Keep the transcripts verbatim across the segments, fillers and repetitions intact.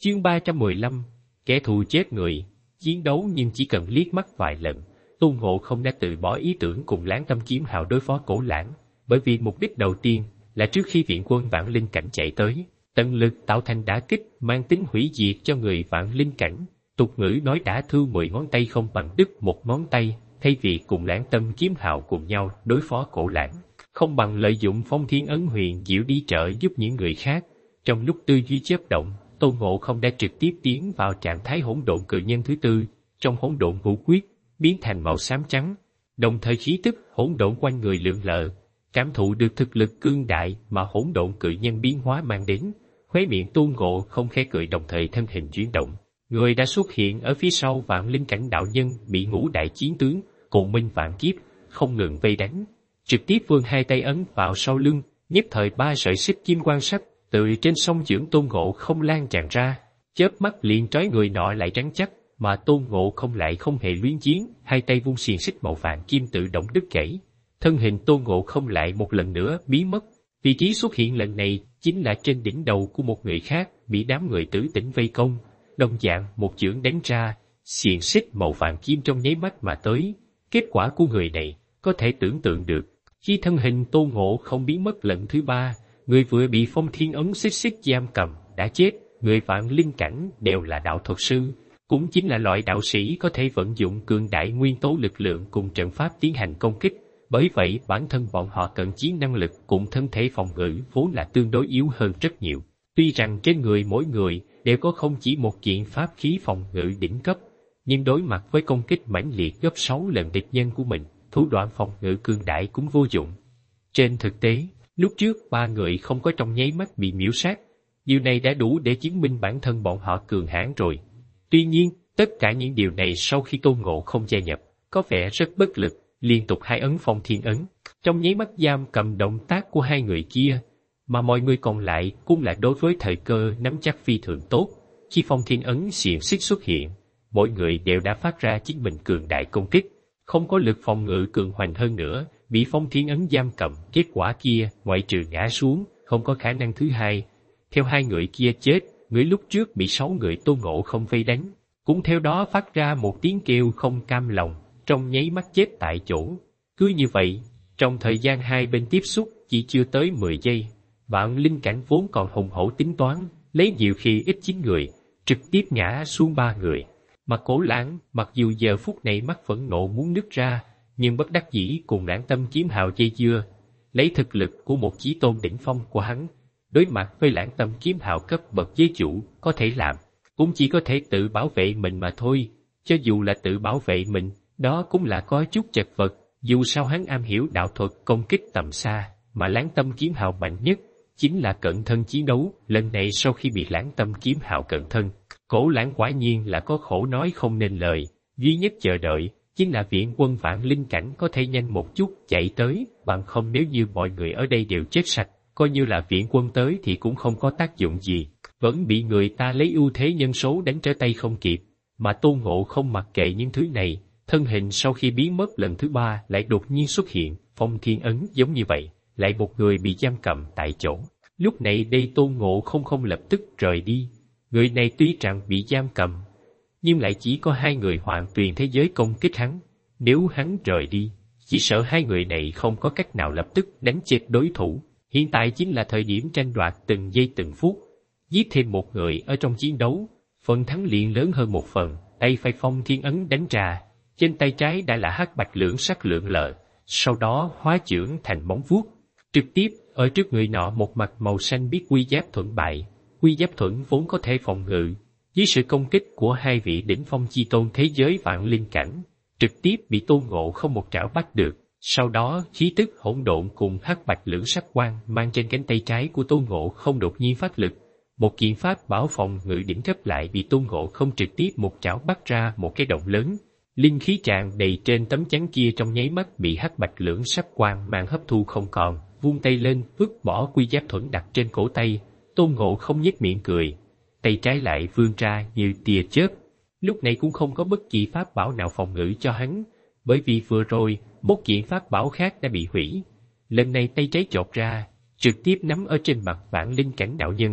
Chương ba trăm mười lăm, kẻ thù chết người, chiến đấu nhưng chỉ cần liếc mắt vài lần, Tôn Ngộ Không đã từ bỏ ý tưởng cùng Láng Tâm Kiếm Hào đối phó Cổ Lãng, bởi vì mục đích đầu tiên là trước khi viện quân Vạn Linh Cảnh chạy tới, tận lực tạo thành đả kích mang tính hủy diệt cho người Vạn Linh Cảnh. Tục ngữ nói đã thương mười ngón tay không bằng đứt một ngón tay, thay vì cùng Láng Tâm Kiếm Hào cùng nhau đối phó Cổ Lãng, không bằng lợi dụng Phong Thiên Ấn Huyền Diệu đi trợ giúp những người khác. Trong lúc tư duy chớp động, Tôn Ngộ Không đã trực tiếp tiến vào trạng thái hỗn độn cự nhân thứ tư, trong hỗn độn ngũ quyết, biến thành màu xám trắng, đồng thời khí tức hỗn độn quanh người lượn lờ, cảm thụ được thực lực cương đại mà hỗn độn cự nhân biến hóa mang đến, khóe miệng Tôn Ngộ Không khẽ cười đồng thời thân hình chuyển động. Người đã xuất hiện ở phía sau Vạn Linh Cảnh đạo nhân bị ngũ đại chiến tướng, cùng minh vạn kiếp, không ngừng vây đánh, trực tiếp vươn hai tay ấn vào sau lưng, nhất thời ba sợi xích kim quang sắc từ trên sông dưỡng Tôn Ngộ Không lan tràn ra, chớp mắt liền trói người nọ lại trắng chắc, mà Tôn Ngộ Không lại không hề luyến chiến, hai tay vung xiềng xích màu vàng kim tự động đứt gãy, thân hình Tôn Ngộ Không lại một lần nữa biến mất. Vị trí xuất hiện lần này chính là trên đỉnh đầu của một người khác bị đám người tử tỉnh vây công, đồng dạng một chưởng đánh ra, xiềng xích màu vàng kim trong nháy mắt mà tới. Kết quả của người này có thể tưởng tượng được, khi thân hình Tôn Ngộ Không biến mất lần thứ ba, người vừa bị Phong Thiên Ấn xích xích giam cầm đã chết. Người Vạn Linh Cảnh đều là đạo thuật sư, cũng chính là loại đạo sĩ có thể vận dụng cường đại nguyên tố lực lượng cùng trận pháp tiến hành công kích. Bởi vậy bản thân bọn họ cận chiến năng lực cùng thân thể phòng ngự vốn là tương đối yếu hơn rất nhiều. Tuy rằng trên người mỗi người đều có không chỉ một kiện pháp khí phòng ngự đỉnh cấp, nhưng đối mặt với công kích mãnh liệt gấp sáu lần địch nhân của mình, thủ đoạn phòng ngự cường đại cũng vô dụng. Trên thực tế, lúc trước ba người không có trong nháy mắt bị miễu sát, điều này đã đủ để chứng minh bản thân bọn họ cường hãn rồi. Tuy nhiên, tất cả những điều này sau khi Tôn Ngộ Không gia nhập, có vẻ rất bất lực, liên tục hai ấn Phong Thiên Ấn, trong nháy mắt giam cầm động tác của hai người kia, mà mọi người còn lại cũng là đối với thời cơ nắm chắc phi thường tốt. Khi Phong Thiên Ấn xiềng xích xuất hiện, mỗi người đều đã phát ra chính mình cường đại công kích, không có lực phòng ngự cường hoành hơn nữa, bị Phong Thiên Ấn giam cầm, kết quả kia ngoại trừ ngã xuống, không có khả năng thứ hai. Theo hai người kia chết, người lúc trước bị sáu người Tôn Ngộ Không vây đánh, cũng theo đó phát ra một tiếng kêu không cam lòng, trong nháy mắt chết tại chỗ. Cứ như vậy, trong thời gian hai bên tiếp xúc chỉ chưa tới mười giây, Vạn Linh Cảnh vốn còn hùng hổ tính toán, lấy nhiều khi ít chín người, trực tiếp ngã xuống ba người. Mà Cổ Lãng, mặc dù giờ phút này mắt phẫn nộ muốn nứt ra, nhưng bất đắc dĩ cùng Láng Tâm Kiếm Hào dây dưa, lấy thực lực của một chí tôn đỉnh phong của hắn, đối mặt với Láng Tâm Kiếm Hào cấp bậc giới chủ, có thể làm, cũng chỉ có thể tự bảo vệ mình mà thôi. Cho dù là tự bảo vệ mình, đó cũng là có chút chật vật, dù sao hắn am hiểu đạo thuật công kích tầm xa, mà Láng Tâm Kiếm Hào mạnh nhất chính là cận thân chiến đấu. Lần này sau khi bị Láng Tâm Kiếm Hào cận thân, Cổ Lãng quả nhiên là có khổ nói không nên lời, duy nhất chờ đợi chính là viện quân Vạn Linh Cảnh có thể nhanh một chút chạy tới, bằng không nếu như mọi người ở đây đều chết sạch, coi như là viện quân tới thì cũng không có tác dụng gì, vẫn bị người ta lấy ưu thế nhân số đánh trở tay không kịp. Mà Tôn Ngộ Không mặc kệ những thứ này, thân hình sau khi biến mất lần thứ ba lại đột nhiên xuất hiện, Phong Thiên Ấn giống như vậy, lại một người bị giam cầm tại chỗ. Lúc này đây Tôn Ngộ Không không lập tức rời đi, người này tuy rằng bị giam cầm, nhưng lại chỉ có hai người Hoàng Tuyền thế giới công kích hắn. Nếu hắn rời đi, chỉ sợ hai người này không có cách nào lập tức đánh chết đối thủ. Hiện tại chính là thời điểm tranh đoạt từng giây từng phút, giết thêm một người ở trong chiến đấu, phần thắng liền lớn hơn một phần. Tay phải Phong Thiên Ấn đánh ra, trên tay trái đã là hắc bạch lưỡng sắc lượn lờ, sau đó hóa chưởng thành móng vuốt, trực tiếp ở trước người nọ một mặt màu xanh biếc quy giáp thuẫn bại. Quy giáp thuẫn vốn có thể phòng ngự, dưới sự công kích của hai vị đỉnh phong chi tôn thế giới Vạn Linh Cảnh, trực tiếp bị Tôn Ngộ Không một trảo bắt được. Sau đó khí tức hỗn độn cùng hắc bạch lưỡng sắc quang mang trên cánh tay trái của Tôn Ngộ Không đột nhiên phát lực, một kiện pháp bảo phòng ngự đỉnh cấp lại bị Tôn Ngộ Không trực tiếp một trảo bắt ra một cái động lớn. Linh khí tràn đầy trên tấm chắn kia trong nháy mắt bị hắc bạch lưỡng sắc quang mang hấp thu không còn, vung tay lên vứt bỏ quy giáp thuẫn đặt trên cổ tay. Tôn Ngộ Không nhếch miệng cười, tay trái lại vươn ra như tia chớp. Lúc này cũng không có bất kỳ pháp bảo nào phòng ngự cho hắn, bởi vì vừa rồi một kiện pháp bảo khác đã bị hủy. Lần này tay trái chộp ra, trực tiếp nắm ở trên mặt Vạn Linh Cảnh đạo nhân.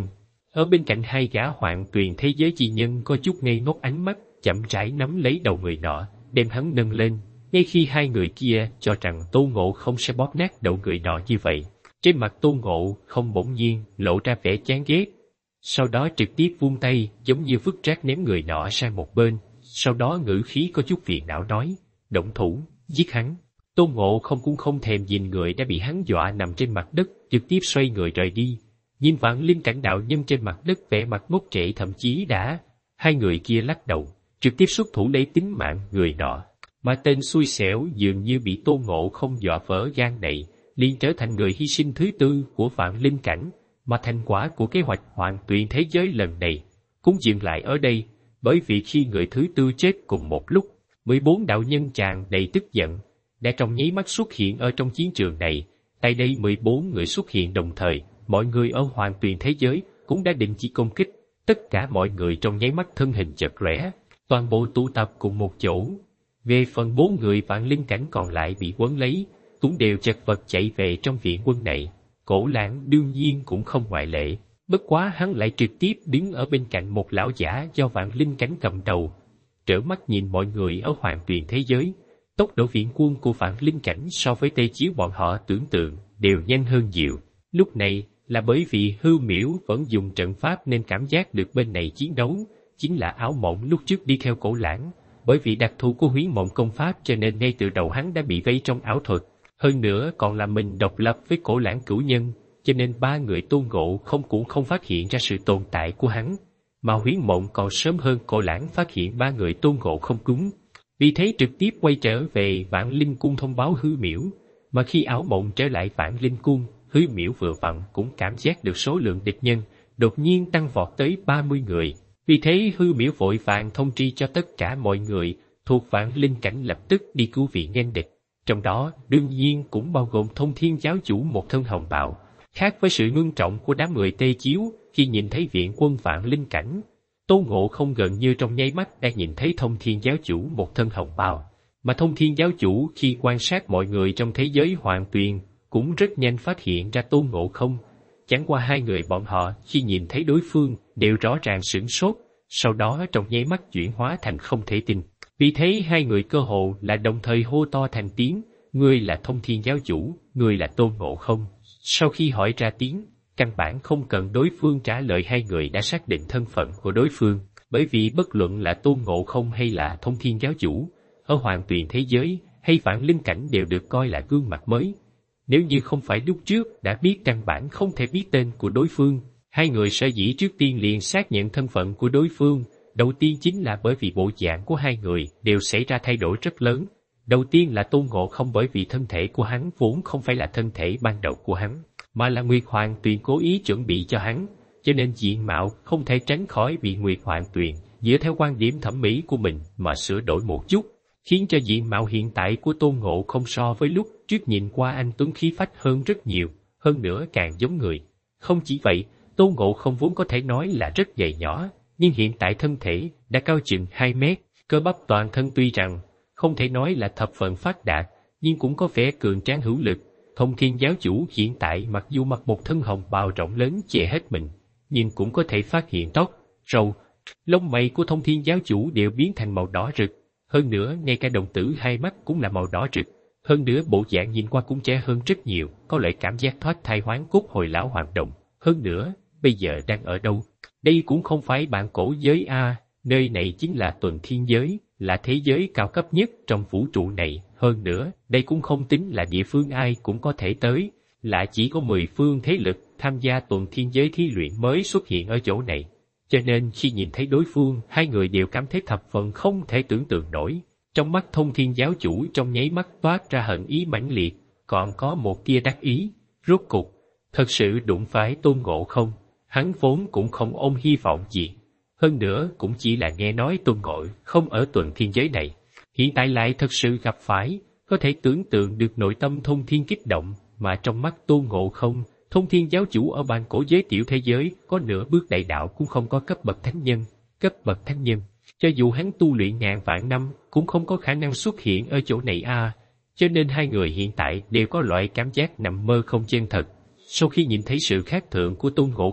Ở bên cạnh hai gã Hoàng Tuyền thế giới chi nhân có chút ngây ngốc ánh mắt, chậm rãi nắm lấy đầu người nọ, đem hắn nâng lên, ngay khi hai người kia cho rằng Tôn Ngộ Không sẽ bóp nát đầu người nọ như vậy. Trên mặt Tôn Ngộ Không bỗng nhiên lộ ra vẻ chán ghét, sau đó trực tiếp vung tay giống như vứt rác ném người nọ sang một bên, sau đó ngữ khí có chút phiền não nói, động thủ, giết hắn. Tôn Ngộ Không cũng không thèm nhìn người đã bị hắn dọa nằm trên mặt đất, trực tiếp xoay người rời đi. Nhìn Vạn Linh Cảnh đạo nhân trên mặt đất vẻ mặt ngốc trệ, thậm chí đã hai người kia lắc đầu, trực tiếp xuất thủ lấy tính mạng người nọ. Mà tên xui xẻo dường như bị Tôn Ngộ Không dọa vỡ gan này, liền trở thành người hy sinh thứ tư của Vạn Linh Cảnh, mà thành quả của kế hoạch Hoàng Tuyền thế giới lần này cũng dừng lại ở đây, bởi vì khi người thứ tư chết cùng một lúc, mười bốn đạo nhân tràn đầy tức giận đã trong nháy mắt xuất hiện ở trong chiến trường này. Tại đây mười bốn người xuất hiện đồng thời, mọi người ở Hoàng Tuyền thế giới cũng đã đình chỉ công kích, tất cả mọi người trong nháy mắt thân hình chật lóe, toàn bộ tụ tập cùng một chỗ. Về phần bốn người Vạn Linh Cảnh còn lại bị quấn lấy, cũng đều chật vật chạy về trong viện quân này. Cổ Lãng đương nhiên cũng không ngoại lệ, bất quá hắn lại trực tiếp đứng ở bên cạnh một lão giả do Vạn Linh Cảnh cầm đầu, trợn mắt nhìn mọi người ở Hoàng Tuyền thế giới. Tốc độ viện quân của Vạn Linh Cảnh so với Tây Chiếu bọn họ tưởng tượng đều nhanh hơn nhiều. Lúc này là bởi vì Hư Miễu vẫn dùng trận pháp nên cảm giác được bên này chiến đấu chính là Áo Mộng lúc trước đi theo Cổ Lãng, bởi vì đặc thù của Huyễn Mộng công pháp cho nên ngay từ đầu hắn đã bị vây trong ảo thuật, hơn nữa còn là mình độc lập với Cổ Lãng cửu nhân, cho nên ba người Tôn Ngộ Không cũng không phát hiện ra sự tồn tại của hắn, mà Huyễn Mộng còn sớm hơn Cổ Lãng phát hiện ba người Tôn Ngộ Không cúng, vì thế trực tiếp quay trở về Vạn Linh Cung thông báo Hư Miễu. Mà khi Áo Mộng trở lại Vạn Linh Cung, Hư Miễu vừa vặn cũng cảm giác được số lượng địch nhân đột nhiên tăng vọt tới ba mươi người, vì thế Hư Miễu vội vàng thông tri cho tất cả mọi người thuộc Vạn Linh Cảnh lập tức đi cứu viện nghênh địch, trong đó đương nhiên cũng bao gồm Thông Thiên giáo chủ một thân hồng bào. Khác với sự ngưng trọng của đám người Tây Chiếu khi nhìn thấy viện quân Vạn Linh Cảnh, Tôn Ngộ Không gần như trong nháy mắt đã nhìn thấy Thông Thiên giáo chủ một thân hồng bào, mà Thông Thiên giáo chủ khi quan sát mọi người trong thế giới Hoàng Tuyền cũng rất nhanh phát hiện ra Tôn Ngộ Không. Chẳng qua hai người bọn họ khi nhìn thấy đối phương đều rõ ràng sửng sốt, sau đó trong nháy mắt chuyển hóa thành không thể tin. Vì thế hai người cơ hồ là đồng thời hô to thành tiếng, ngươi là Thông Thiên giáo chủ, ngươi là Tôn Ngộ Không. Sau khi hỏi ra tiếng, căn bản không cần đối phương trả lời, hai người đã xác định thân phận của đối phương, bởi vì bất luận là Tôn Ngộ Không hay là Thông Thiên giáo chủ, ở Hoàng Tuyền thế giới hay Vạn Linh Cảnh đều được coi là gương mặt mới. Nếu như không phải lúc trước đã biết căn bản không thể biết tên của đối phương, hai người sở dĩ trước tiên liền xác nhận thân phận của đối phương, đầu tiên chính là bởi vì bộ dạng của hai người đều xảy ra thay đổi rất lớn. Đầu tiên là Tôn Ngộ Không bởi vì thân thể của hắn vốn không phải là thân thể ban đầu của hắn, mà là Nguyệt Hoàng Tuyền cố ý chuẩn bị cho hắn, cho nên diện mạo không thể tránh khỏi bị Nguyệt Hoàng Tuyền dựa theo quan điểm thẩm mỹ của mình mà sửa đổi một chút, khiến cho diện mạo hiện tại của Tôn Ngộ Không so với lúc trước nhìn qua anh tuấn khí phách hơn rất nhiều, hơn nữa càng giống người. Không chỉ vậy, Tôn Ngộ Không vốn có thể nói là rất gầy nhỏ, nhưng hiện tại thân thể đã cao chừng hai mét, cơ bắp toàn thân tuy rằng không thể nói là thập phần phát đạt, nhưng cũng có vẻ cường tráng hữu lực. Thông Thiên giáo chủ hiện tại mặc dù mặc một thân hồng bào rộng lớn che hết mình, nhưng cũng có thể phát hiện tóc, râu, lông mày của Thông Thiên giáo chủ đều biến thành màu đỏ rực, hơn nữa ngay cả đồng tử hai mắt cũng là màu đỏ rực, hơn nữa bộ dạng nhìn qua cũng trẻ hơn rất nhiều, có loại cảm giác thoát thai hoán cốt hồi lão hoạt động. Hơn nữa, bây giờ đang ở đâu? Đây cũng không phải bản cổ giới a, nơi này chính là Tuần Thiên giới, là thế giới cao cấp nhất trong vũ trụ này. Hơn nữa, đây cũng không tính là địa phương ai cũng có thể tới, là chỉ có mười phương thế lực tham gia Tuần Thiên giới thí luyện mới xuất hiện ở chỗ này. Cho nên khi nhìn thấy đối phương, hai người đều cảm thấy thập phần không thể tưởng tượng nổi. Trong mắt Thông Thiên giáo chủ trong nháy mắt toát ra hận ý mãnh liệt, còn có một tia đắc ý. Rốt cục, thật sự đụng phải Tôn Ngộ Không, hắn vốn cũng không ôm hy vọng gì. Hơn nữa cũng chỉ là nghe nói Tôn Ngộ Không ở Tuần Thiên giới này, hiện tại lại thật sự gặp phải, có thể tưởng tượng được nội tâm Thông Thiên kích động, mà trong mắt Tôn Ngộ Không, Thông Thiên giáo chủ ở ban cổ giới tiểu thế giới có nửa bước đại đạo cũng không có cấp bậc thánh nhân. Cấp bậc thánh nhân, cho dù hắn tu luyện ngàn vạn năm cũng không có khả năng xuất hiện ở chỗ này a. À. Cho nên hai người hiện tại đều có loại cảm giác nằm mơ không chân thật. Sau khi nhìn thấy sự khác thường của Tôn Ngộ Không,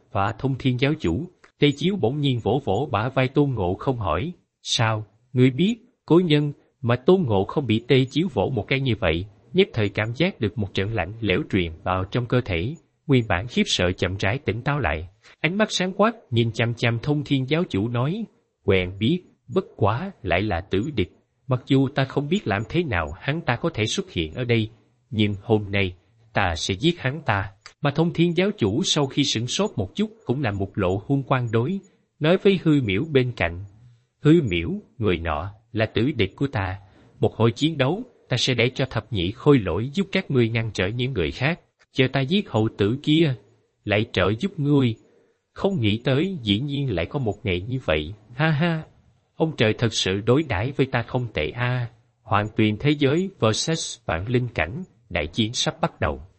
và thông thiên giáo chủ. Tề Chiếu bỗng nhiên vỗ vỗ bả vai Tôn Ngộ Không hỏi, sao, ngươi biết, cố nhân, mà Tôn Ngộ Không bị Tề Chiếu vỗ một cái như vậy, nhất thời cảm giác được một trận lạnh lẽo truyền vào trong cơ thể, nguyên bản khiếp sợ chậm rãi tỉnh táo lại, ánh mắt sáng quắc nhìn chằm chằm thông thiên giáo chủ nói, quen biết, bất quá lại là tử địch, mặc dù ta không biết làm thế nào hắn ta có thể xuất hiện ở đây, nhưng hôm nay, ta sẽ giết hắn ta. Mà thông thiên giáo chủ sau khi sửng sốt một chút cũng là một lộ hung quang đối, nói với hư miễu bên cạnh, hư miễu, người nọ, là tử địch của ta, một hồi chiến đấu, ta sẽ để cho thập nhị khôi lỗi giúp các ngươi ngăn trở những người khác, chờ ta giết hậu tử kia, lại trợ giúp ngươi. Không nghĩ tới dĩ nhiên lại có một ngày như vậy, ha ha, ông trời thật sự đối đãi với ta không tệ a. Hoàng tuyền thế giới versus vạn linh cảnh, đại chiến sắp bắt đầu.